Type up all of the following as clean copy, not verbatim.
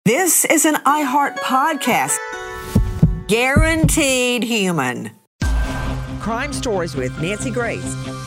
This is an iHeart podcast. Guaranteed human. Crime Stories with Nancy Grace.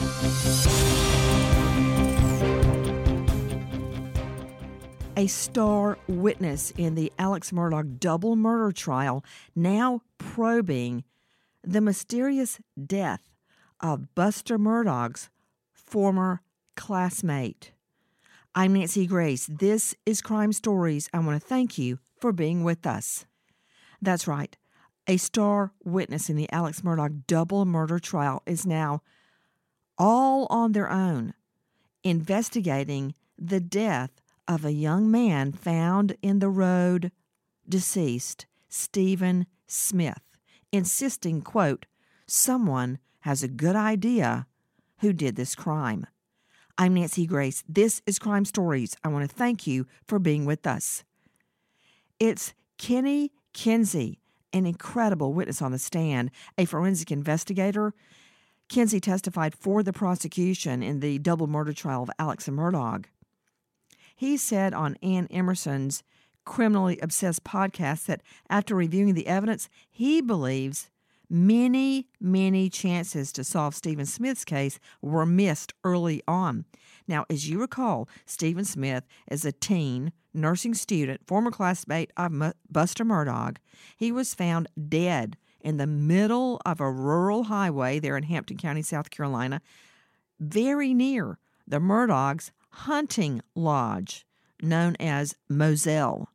A star witness in the Alex Murdaugh double murder trial now probing the mysterious death of Buster Murdaugh's former classmate. I'm Nancy Grace. This is Crime Stories. I want to thank you for being with us. That's right. A star witness in the Alex Murdaugh double murder trial is now all on their own, investigating the death of a young man found in the road, deceased, Stephen Smith, insisting, quote, someone has a good idea who did this crime. I'm Nancy Grace. This is Crime Stories. I want to thank you for being with us. It's Kenny Kinsey, an incredible witness on the stand, a forensic investigator. Kinsey testified for the prosecution in the double murder trial of Alex Murdaugh. He said on Ann Emerson's Criminally Obsessed podcast that after reviewing the evidence, he believes many chances to solve Stephen Smith's case were missed early on. Now, as you recall, Stephen Smith is a teen nursing student, former classmate of Buster Murdaugh. He was found dead in the middle of a rural highway there in Hampton County, South Carolina, very near the Murdaugh's hunting lodge, known as Moselle.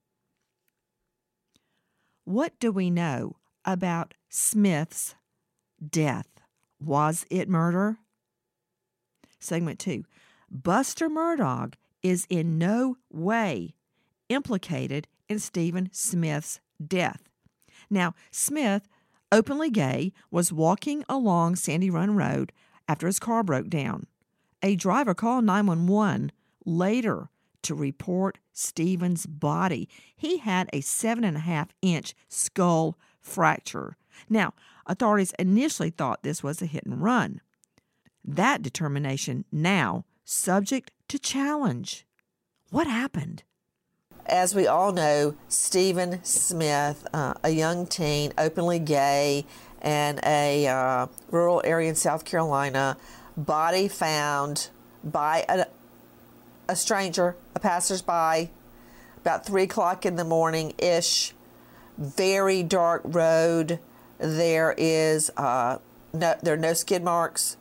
What do we know about Smith's death? Was it murder? Segment 2. Buster Murdaugh is in no way implicated in Stephen Smith's death. Now, Smith, openly gay, was walking along Sandy Run Road after his car broke down. A driver called 911 later to report Stephen's body. He had a 7.5-inch skull fracture. Now, authorities initially thought this was a hit and run. That determination now subject to challenge. What happened? As we all know, Stephen Smith, a young teen, openly gay, in a rural area in South Carolina, body found by a stranger, a passersby, about 3 o'clock in the morning-ish. Very dark road. There are no skid marks.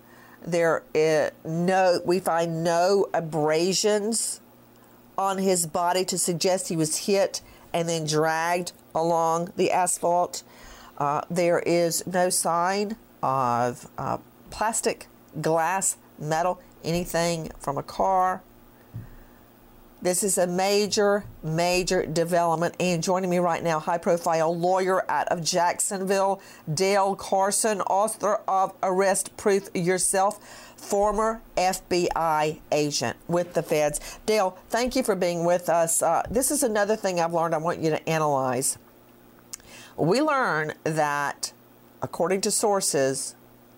We find no abrasions on his body to suggest he was hit and then dragged along the asphalt. There is no sign of plastic, glass, metal, anything from a car. This is a major development. And joining me right now, high-profile lawyer out of Jacksonville, Dale Carson, author of Arrest Proof Yourself, former FBI agent with the feds. Dale, thank you for being with us. This is another thing I've learned I want you to analyze. We learn that, according to sources,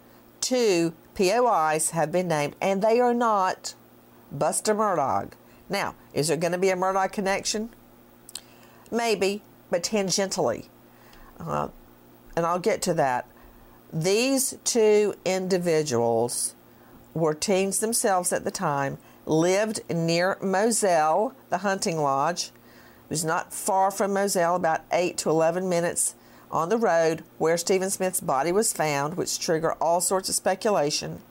2 POIs have been named, and they are not Buster Murdaugh. Now, is there going to be a Murdaugh connection? Maybe, but tangentially. And I'll get to that. These 2 individuals were teens themselves at the time, lived near Moselle, the hunting lodge. It was not far from Moselle, about 8 to 11 minutes on the road where Stephen Smith's body was found, which triggered all sorts of speculation.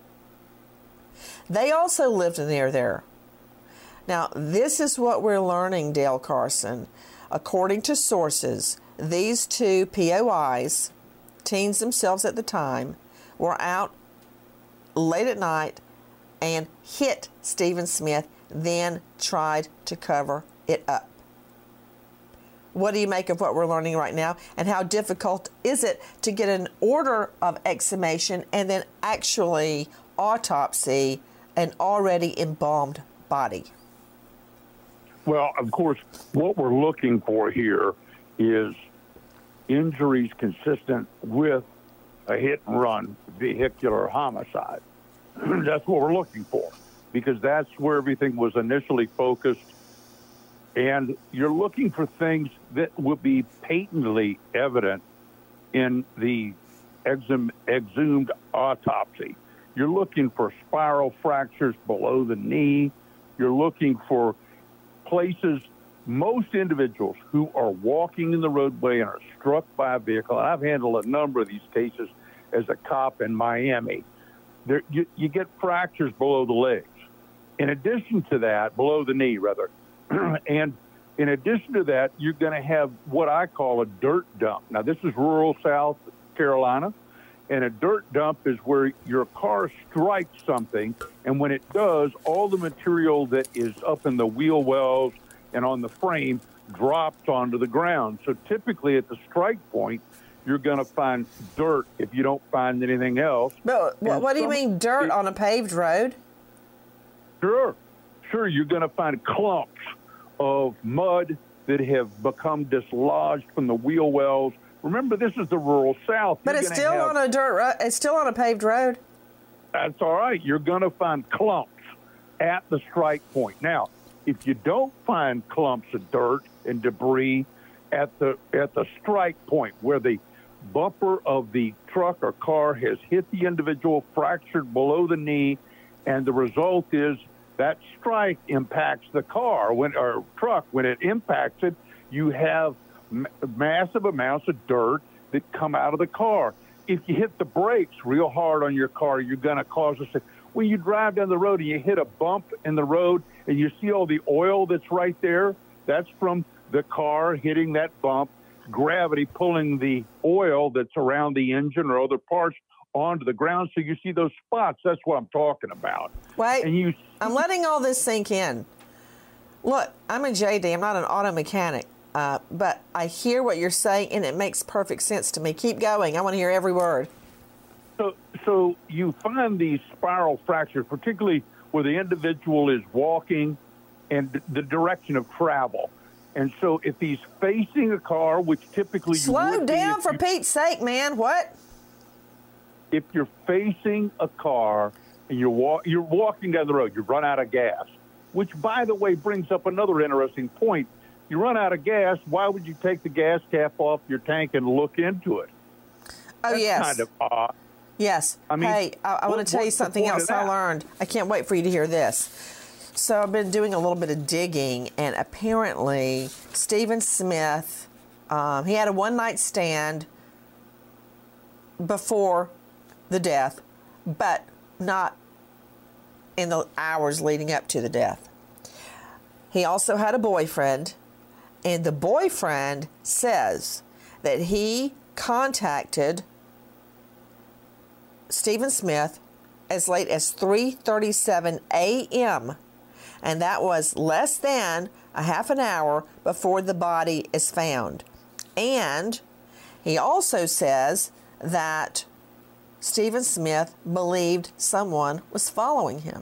They also lived near there. Now, this is what we're learning, Dale Carson. According to sources, these 2 POIs, teens themselves at the time, were out late at night and hit Stephen Smith, then tried to cover it up. What do you make of what we're learning right now? And how difficult is it to get an order of exhumation and then actually autopsy an already embalmed body? Well, of course, what we're looking for here is injuries consistent with a hit-and-run vehicular homicide. That's what we're looking for, because that's where everything was initially focused And you're looking for things that would be patently evident in the exhumed autopsy. You're looking for spiral fractures below the knee. You're looking for places. Most individuals who are walking in the roadway and are struck by a vehicle, and I've handled a number of these cases as a cop in Miami, you get fractures below the legs. In addition to that, below the knee, rather, and in addition to that, you're going to have what I call a dirt dump. Now, this is rural South Carolina, and a dirt dump is where your car strikes something, and when it does, all the material that is up in the wheel wells and on the frame drops onto the ground. So typically at the strike point, you're going to find dirt if you don't find anything else. But what do you mean dirt on a paved road? Sure. You're going to find clumps of mud that have become dislodged from the wheel wells. Remember, this is the rural South. But it's still on a dirt road. It's still on a paved road. That's all right. You're going to find clumps at the strike point. Now, if you don't find clumps of dirt and debris at the strike point where the bumper of the truck or car has hit the individual, fractured below the knee, and the result is that strike impacts the car or truck. When it impacts it, you have massive amounts of dirt that come out of the car. If you hit the brakes real hard on your car, you're going to cause a... When you drive down the road and you hit a bump in the road and you see all the oil that's right there, that's from the car hitting that bump, gravity pulling the oil that's around the engine or other parts onto the ground. So you see those spots. That's what I'm talking about. Wait, I'm letting all this sink in. Look, I'm a JD. I'm not an auto mechanic. But I hear what you're saying, and it makes perfect sense to me. Keep going. I want to hear every word. So you find these spiral fractures, particularly where the individual is walking and the direction of travel. And so if he's facing a car, which typically slow down for Pete's sake, man. What? If you're facing a car and you're walking down the road, you run out of gas, which, by the way, brings up another interesting point. You run out of gas, why would you take the gas cap off your tank and look into it? Oh, That's yes. kind of odd. Yes. I mean, hey, I want to tell you something else I learned. I can't wait for you to hear this. So I've been doing a little bit of digging, and apparently Stephen Smith, he had a one-night stand before the death, but not in the hours leading up to the death. He also had a boyfriend, and the boyfriend says that he contacted Stephen Smith as late as 3:37 a.m., and that was less than a half an hour before the body is found. And he also says that Stephen Smith believed someone was following him.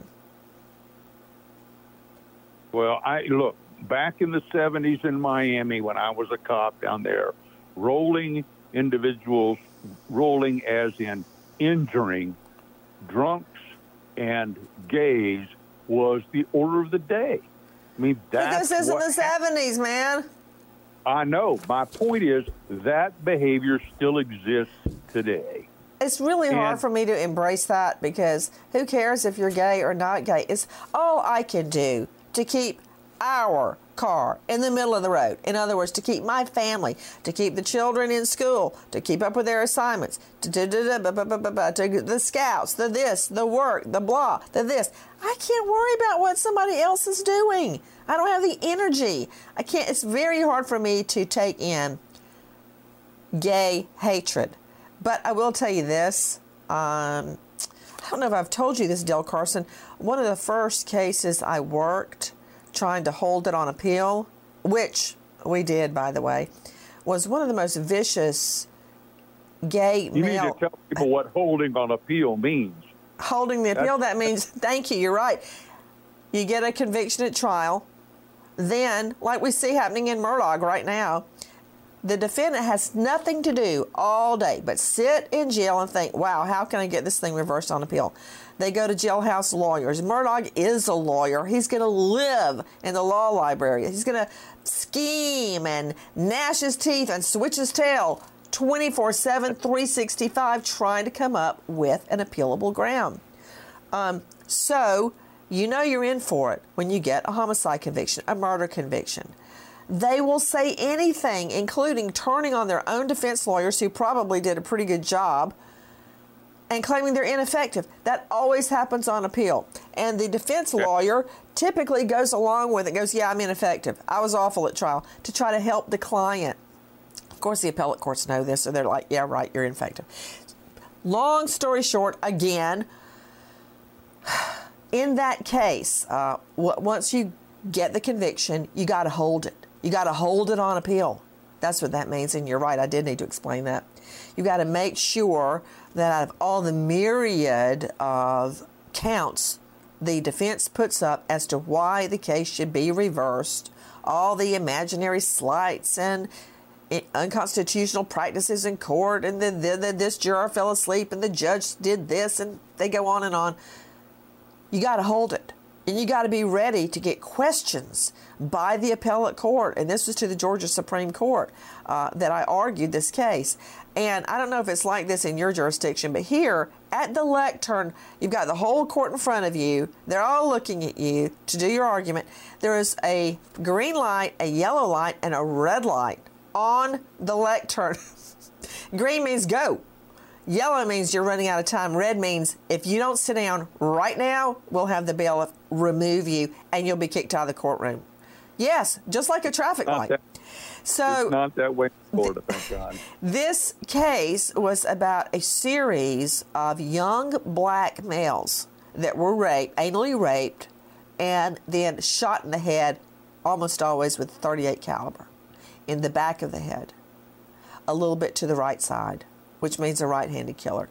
Well, look, back in the 70s in Miami when I was a cop down there, rolling individuals, rolling as in injuring drunks and gays was the order of the day. I mean, that's this isn't the 70s, man. I know. My point is that behavior still exists today. It's really hard for me to embrace that because who cares if you're gay or not gay? It's all I can do to keep our car in the middle of the road. In other words, to keep my family, to keep the children in school, to keep up with their assignments, to the scouts, the this, the work, the blah, the this. I can't worry about what somebody else is doing. I don't have the energy. I can't. It's very hard for me to take in gay hatred. But I will tell you this. I don't know if I've told you this, Del Carson. One of the first cases I worked trying to hold it on appeal, which we did, by the way, was one of the most vicious gay You male... need to tell people what holding on appeal means. Holding the appeal, that means, thank you, you're right. You get a conviction at trial. Then, like we see happening in Murdaugh right now, the defendant has nothing to do all day but sit in jail and think, wow, how can I get this thing reversed on appeal? They go to jailhouse lawyers. Murdaugh is a lawyer. He's going to live in the law library. He's going to scheme and gnash his teeth and switch his tail 24/7, 365, trying to come up with an appealable ground. So you know you're in for it when you get a homicide conviction, a murder conviction. They will say anything, including turning on their own defense lawyers who probably did a pretty good job and claiming they're ineffective. That always happens on appeal. And the defense lawyer typically goes along with it, goes, yeah, I'm ineffective. I was awful at trial, to try to help the client. Of course, the appellate courts know this, so they're like, yeah, right, you're ineffective. Long story short, again, in that case, once you get the conviction, you got to hold it. You got to hold it on appeal. That's what that means, and you're right, I did need to explain that. You got to make sure that out of all the myriad of counts the defense puts up as to why the case should be reversed, all the imaginary slights and unconstitutional practices in court, and then this juror fell asleep and the judge did this, and they go on and on. You got to hold it. And you got to be ready to get questions by the appellate court. And this was to the Georgia Supreme Court that I argued this case. And I don't know if it's like this in your jurisdiction, but here at the lectern, you've got the whole court in front of you. They're all looking at you to do your argument. There is a green light, a yellow light, and a red light on the lectern. Green means go. Yellow means you're running out of time. Red means if you don't sit down right now, we'll have the bailiff remove you and you'll be kicked out of the courtroom. Yes, just like a traffic light. So it's not that way in Florida, thank God. This case was about a series of young black males that were raped, anally raped, and then shot in the head, almost always with .38 caliber, in the back of the head, a little bit to the right side, which means a right-handed killer.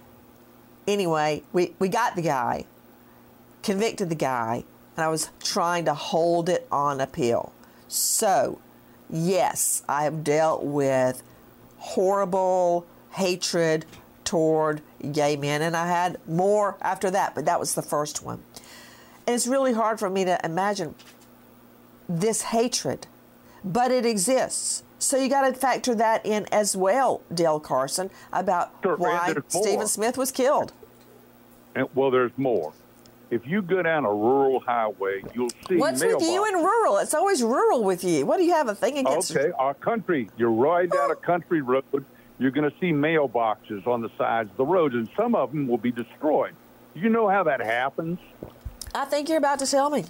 Anyway, we got the guy, convicted the guy, and I was trying to hold it on appeal. So, yes, I have dealt with horrible hatred toward gay men, and I had more after that, but that was the first one. And it's really hard for me to imagine this hatred, but it exists. So you got to factor that in as well, Dale Carson, about why Stephen Smith was killed. And, well, there's more. If you go down a rural highway, you'll see What's with you and rural? It's always rural with you. What do you have a thing against? Okay, our country. You're right down a country road. You're going to see mailboxes on the sides of the roads, and some of them will be destroyed. You know how that happens? I think you're about to tell me.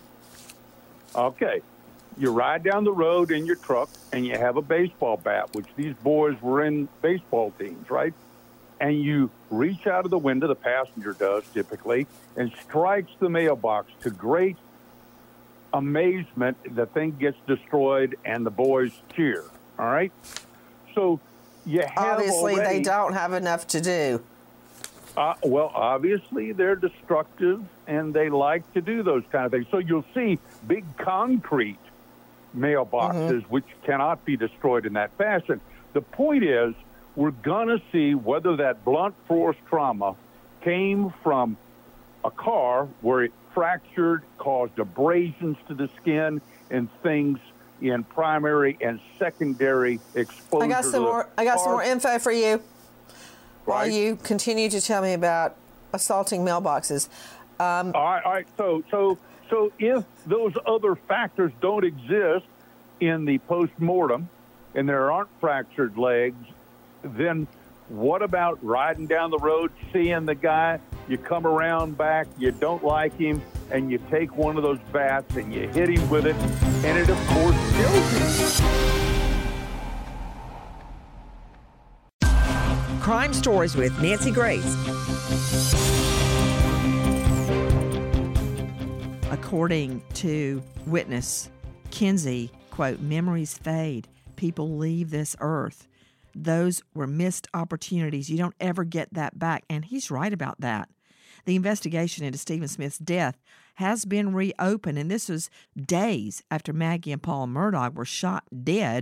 Okay. You ride down the road in your truck, and you have a baseball bat, which these boys were in baseball teams, right? And you reach out of the window, the passenger does typically, and strikes the mailbox. To great amazement, the thing gets destroyed, and the boys cheer, all right? So you have Obviously, already, they don't have enough to do. Well, obviously, they're destructive, and they like to do those kind of things. So you'll see big concrete mailboxes, which cannot be destroyed in that fashion. The point is, we're going to see whether that blunt force trauma came from a car where it fractured, caused abrasions to the skin, and things in primary and secondary exposure. I got some more info for you while you continue to tell me about assaulting mailboxes. All right. So if those other factors don't exist in the post-mortem and there aren't fractured legs, then what about riding down the road, seeing the guy, you come around back, you don't like him, and you take one of those bats and you hit him with it, and it, of course, kills him. Crime Stories with Nancy Grace. According to witness Kinsey, quote, memories fade. People leave this earth. Those were missed opportunities. You don't ever get that back. And he's right about that. The investigation into Stephen Smith's death has been reopened, and this was days after Maggie and Paul Murdaugh were shot dead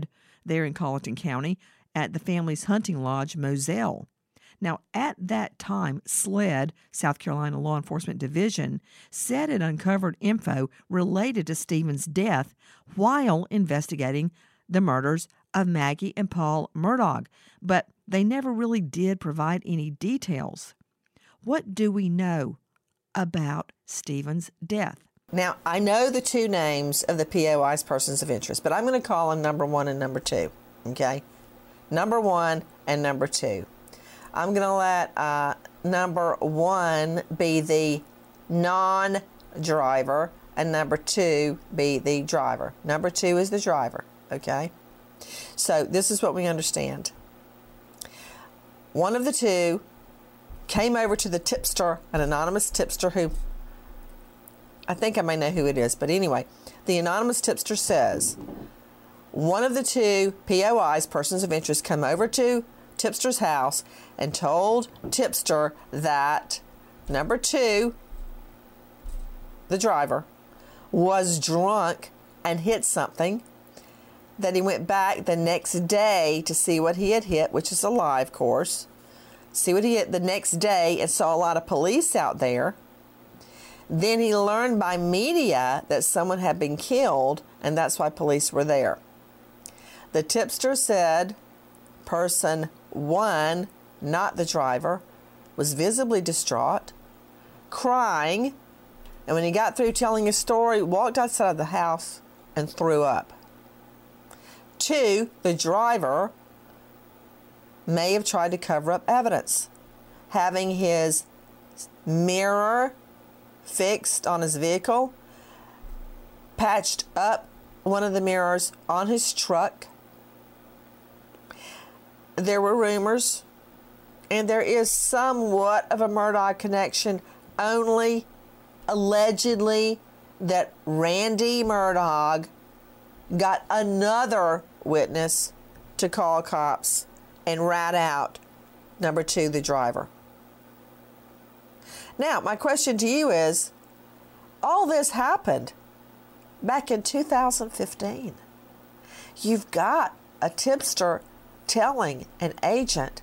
there in Colleton County at the family's hunting lodge, Moselle. Now, at that time, SLED, South Carolina Law Enforcement Division, said it uncovered info related to Stephen's death while investigating the murders of Maggie and Paul Murdaugh, but they never really did provide any details. What do we know about Stephen's death? Now, I know the two names of the POI's persons of interest, but I'm going to call them number 1 and number 2, okay? Number 1 and number 2. I'm going to let number 1 be the non-driver and number 2 be the driver. Number 2 is the driver, okay? So this is what we understand. One of the two came over to the tipster, an anonymous tipster who, I think I may know who it is, but anyway, the anonymous tipster says, one of the two POIs, persons of interest, come over to tipster's house and told tipster that number 2, the driver, was drunk and hit something, that he went back the next day to see what he had hit, which is a live course, see what he hit the next day and saw a lot of police out there. Then he learned by media that someone had been killed, and that's why police were there. The tipster said person 1, not the driver, was visibly distraught, crying, and when he got through telling his story, walked outside of the house and threw up. 2, the driver may have tried to cover up evidence, having his mirror fixed on his vehicle, patched up one of the mirrors on his truck. There were rumors, and there is somewhat of a Murdaugh connection, only allegedly, that Randy Murdaugh got another witness to call cops and rat out number 2, the driver. Now, my question to you is, all this happened back in 2015. You've got a tipster telling an agent,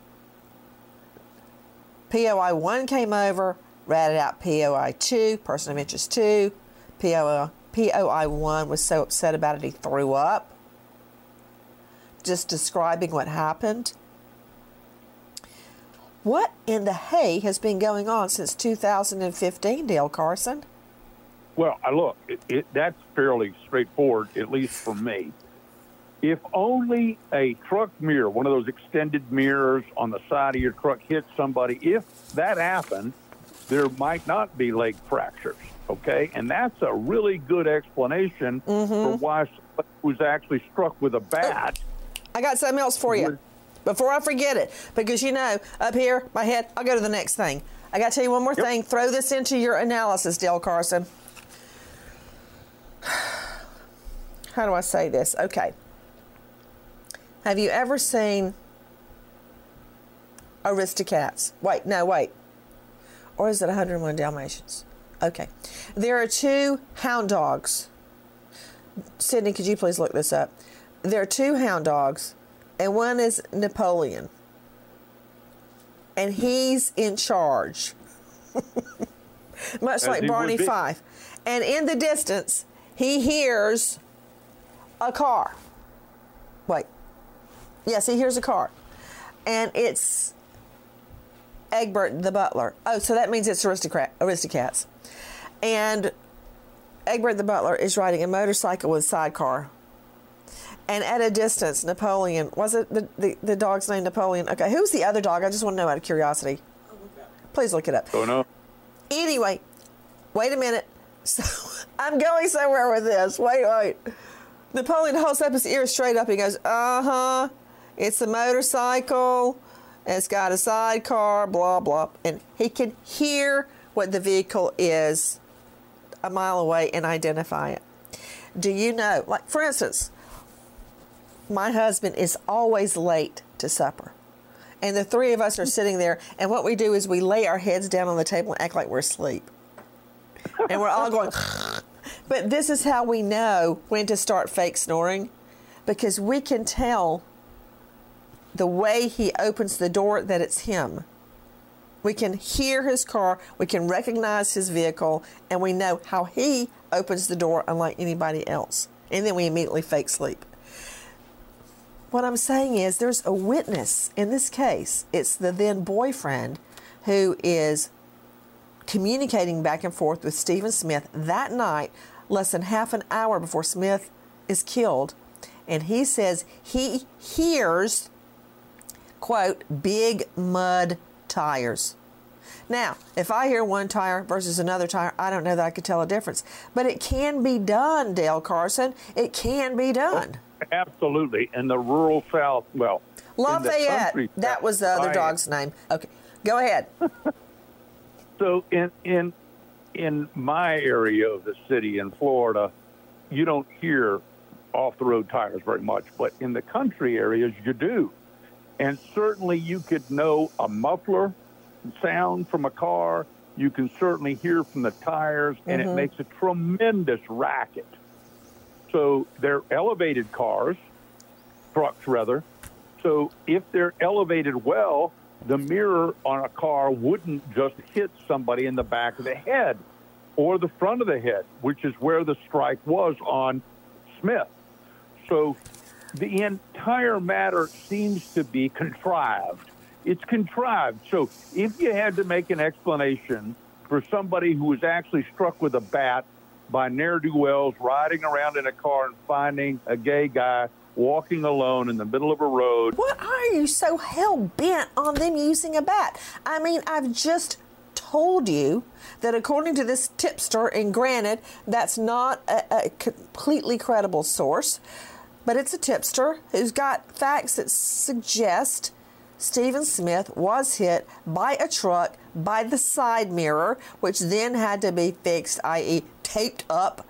POI 1 came over, ratted out POI 2, person of interest 2, POI 1 was so upset about it he threw up. Just describing what happened. What in the hay has been going on since 2015, Dale Carson? Well, look, that's fairly straightforward, at least for me. If only a truck mirror, one of those extended mirrors on the side of your truck, hit somebody, if that happened, there might not be leg fractures, okay? And that's a really good explanation for why somebody was actually struck with a bat. I got something else for you before I forget it, because you know, up here, my head, I'll go to the next thing. I got to tell you one more thing. Throw this into your analysis, Dale Carson. How do I say this? Okay. Have you ever seen Aristocats? Wait. Or is it 101 Dalmatians? Okay. There are 2 hound dogs. Sydney, could you please look this up? There are 2 hound dogs, and one is Napoleon. And he's in charge. Much like Barney Fife. And in the distance, he hears a car. Wait. Yes, he hears a car. And it's Egbert the butler. Oh, so that means it's Aristocats. And Egbert the butler is riding a motorcycle with sidecar. And at a distance, Napoleon, was it the dog's name Napoleon? Okay, who's the other dog? I just want to know out of curiosity. Please look it up. Oh, no. Anyway, wait a minute. So I'm going somewhere with this. Wait. Napoleon holds up his ears straight up. He goes, it's a motorcycle. It's got a sidecar, blah, blah. And he can hear what the vehicle is a mile away and identify it. Do you know, like, for instance, my husband is always late to supper. And the 3 of us are sitting there, and what we do is we lay our heads down on the table and act like we're asleep. And we're all going, but this is how we know when to start fake snoring. because we can tell the way he opens the door that it's him. We can hear his car, we can recognize his vehicle, and we know how he opens the door unlike anybody else. And then we immediately fake sleep. What I'm saying is there's a witness in this case. It's the then boyfriend who is communicating back and forth with Stephen Smith that night, less than half an hour before Smith is killed. And he says he hears, quote, big mud tires. Now, if I hear one tire versus another tire, I don't know that I could tell a difference. But it can be done, Dale Carson. It can be done. Absolutely. In the rural South, well, Lafayette, that was the other dog's name. Okay, go ahead. So in my area of the city in Florida, you don't hear off-the-road tires very much, but in the country areas, you do. And certainly you could know a muffler sound from a car. You can certainly hear from the tires, and it makes a tremendous racket. So they're elevated cars, trucks rather. So if they're elevated well, the mirror on a car wouldn't just hit somebody in the back of the head or the front of the head, which is where the strike was on Smith. So the entire matter seems to be contrived. It's contrived. So if you had to make an explanation for somebody who was actually struck with a bat by ne'er-do-wells riding around in a car and finding a gay guy walking alone in the middle of a road. What are you so hell-bent on them using a bat? I mean, I've just told you that according to this tipster, and granted, that's not a completely credible source, but it's a tipster who's got facts that suggest Stephen Smith was hit by a truck by the side mirror, which then had to be fixed, i.e. taped up.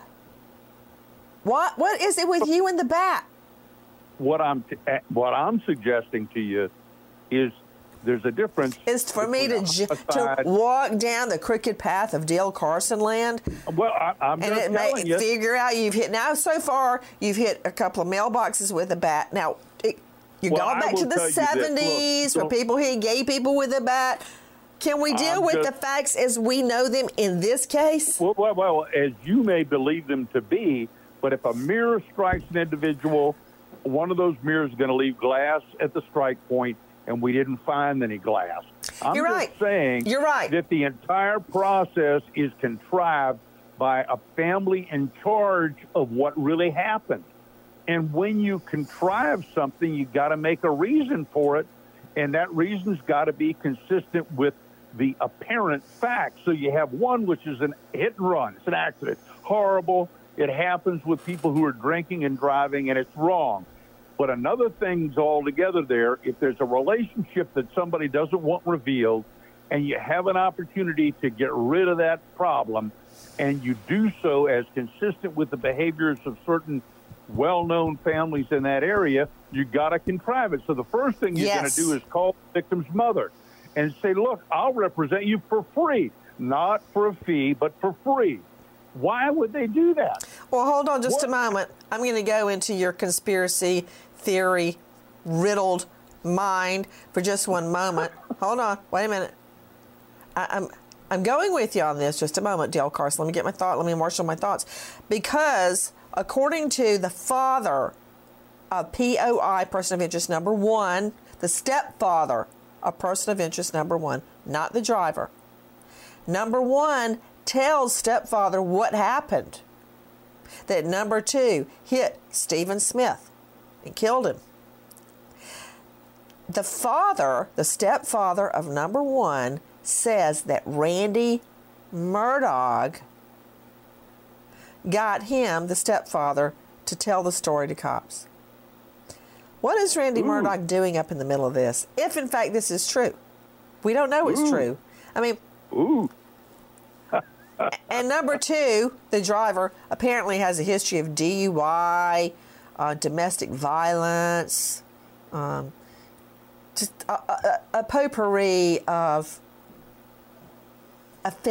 What is it with you and the bat? What I'm suggesting to you is there's a difference. Is for me to walk down the crooked path of Dale Carson land. Well, I'm just telling you. Figure out you've hit, now so far you've hit a couple of mailboxes with a bat. Now, you're going back to the 70s where people hit gay people with a bat. Can we deal with the facts as we know them in this case? Well, as you may believe them to be, but if a mirror strikes an individual, one of those mirrors is going to leave glass at the strike point, and we didn't find any glass. I'm just saying that the entire process is contrived by a family in charge of what really happened. And when you contrive something, you got to make a reason for it, and that reason's got to be consistent with the apparent facts. So you have one which is an hit and run. It's an accident. Horrible. It happens with people who are drinking and driving, and it's wrong. But another thing's altogether there, if there's a relationship that somebody doesn't want revealed, and you have an opportunity to get rid of that problem, and you do so as consistent with the behaviors of certain well-known families in that area, you got to contrive it. So the first thing you're going to do is call the victim's mother and say, look, I'll represent you for free, not for a fee, but for free. Why would they do that? Well, hold on just a moment. I'm going to go into your conspiracy theory riddled mind for just one moment. Hold on. Wait a minute. I'm going with you on this just a moment, Dale Carson. Let me get my thought. Let me marshal my thoughts. Because according to the father of POI, person of interest number 1, the stepfather of person of interest number 1, not the driver. Number 1 tells stepfather what happened. That number 2 hit Stephen Smith and killed him. The father, the stepfather of number 1, says that Randy Murdaugh got him, the stepfather, to tell the story to cops. What is Randy Murdaugh doing up in the middle of this, if in fact this is true? We don't know it's true. I mean, and number 2, the driver, apparently has a history of DUI, domestic violence, just a potpourri of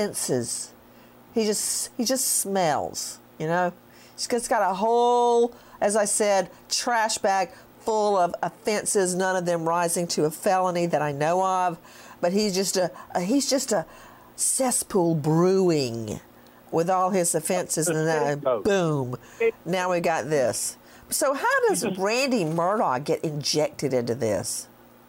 offenses. He just smells, you know. He's got a whole as I said, trash bag full of offenses, none of them rising to a felony that I know of. But he's just a cesspool brewing with all his offenses, and then boom, now we got this. So how does Randy Murdoch get injected into this?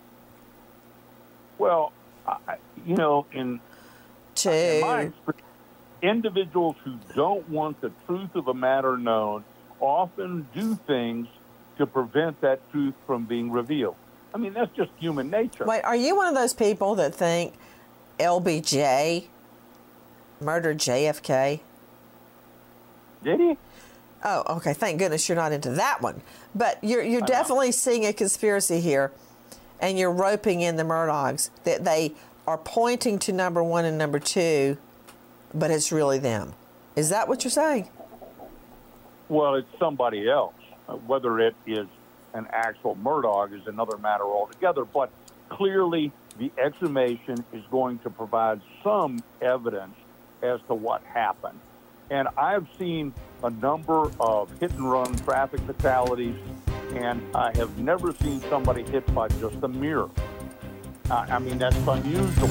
Well, in my experience, individuals who don't want the truth of a matter known often do things to prevent that truth from being revealed. I mean, that's just human nature. Wait, are you one of those people that think LBJ murdered JFK? Did he? Oh, okay. Thank goodness you're not into that one. But you're definitely seeing a conspiracy here, and you're roping in the Murdochs, that they are pointing to number one and number two, but it's really them. Is that what you're saying? Well, it's somebody else. Whether it is an actual Murdoch is another matter altogether. But clearly, the exhumation is going to provide some evidence as to what happened. And I've seen a number of hit-and-run traffic fatalities, and I have never seen somebody hit by just a mirror. I mean, that's unusual.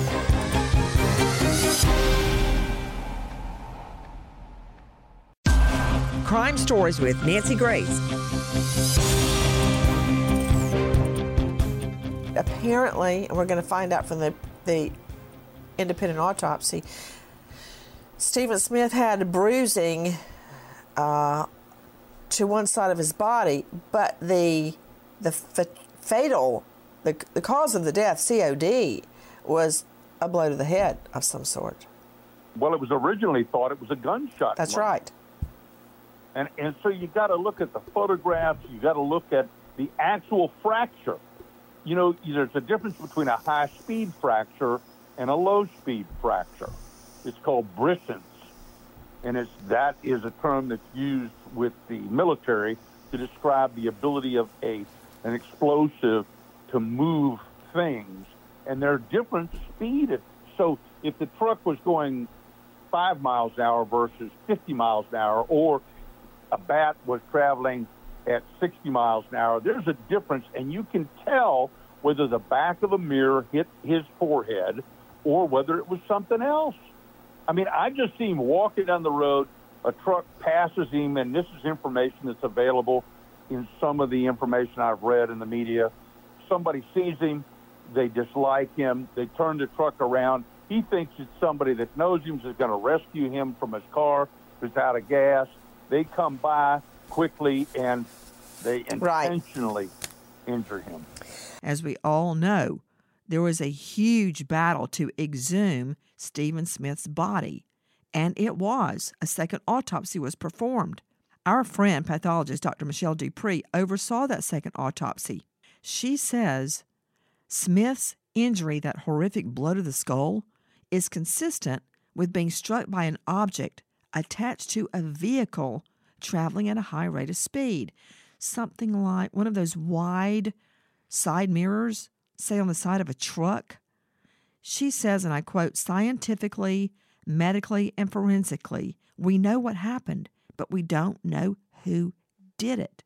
Crime Stories with Nancy Grace. Apparently, and we're going to find out from the independent autopsy, Stephen Smith had bruising to one side of his body, but the cause of the death, COD, was a blow to the head of some sort. Well, it was originally thought it was a gunshot. That's right. And so you got to look at the photographs. You got to look at the actual fracture. You know, there's a difference between a high-speed fracture and a low-speed fracture. It's called brissons, and that is a term that's used with the military to describe the ability of an explosive to move things, and they're different speed. So if the truck was going 5 miles an hour versus 50 miles an hour, or a bat was traveling at 60 miles an hour, there's a difference, and you can tell whether the back of a mirror hit his forehead or whether it was something else. I mean, I just see him walking down the road, a truck passes him, and this is information that's available in some of the information I've read in the media. Somebody sees him, they dislike him, they turn the truck around. He thinks it's somebody that knows him, is going to rescue him from his car, who's out of gas. They come by quickly, and they intentionally injure him. As we all know, there was a huge battle to exhume Stephen Smith's body, and a second autopsy was performed. Our friend, pathologist Dr. Michelle Dupree, oversaw that second autopsy. She says Smith's injury, that horrific blow to the skull, is consistent with being struck by an object attached to a vehicle traveling at a high rate of speed. Something like one of those wide side mirrors, say on the side of a truck. She says, and I quote, "Scientifically, medically, and forensically, we know what happened, but we don't know who did it."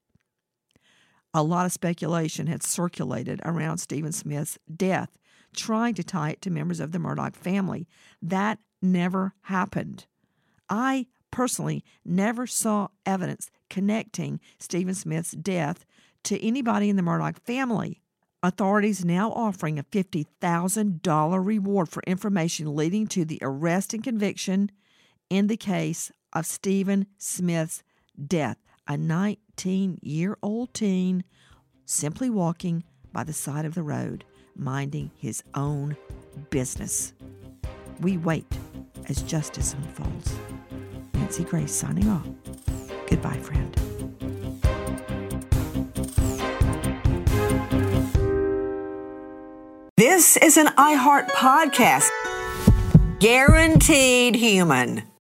A lot of speculation had circulated around Stephen Smith's death, trying to tie it to members of the Murdoch family. That never happened. I personally never saw evidence connecting Stephen Smith's death to anybody in the Murdoch family. Authorities now offering a $50,000 reward for information leading to the arrest and conviction in the case of Stephen Smith's death, a 19-year-old teen simply walking by the side of the road, minding his own business. We wait as justice unfolds. Nancy Grace signing off. Goodbye, friend. This is an iHeart podcast. Guaranteed human.